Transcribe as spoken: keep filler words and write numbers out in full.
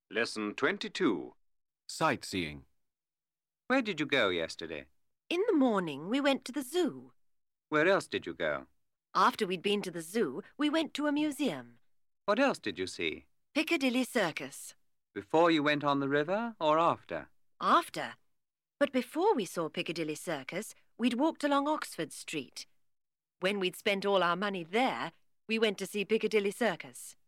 Lesson twenty-two. Sightseeing. Where did you go yesterday? In the morning, we went to the zoo. Where else did you go? After we'd been to the zoo, we went to a museum. What else did you see? Piccadilly Circus. Before you went on the river or after? After. But before we saw Piccadilly Circus, we'd walked along Oxford Street. When we'd spent all our money there, we went to see Piccadilly Circus.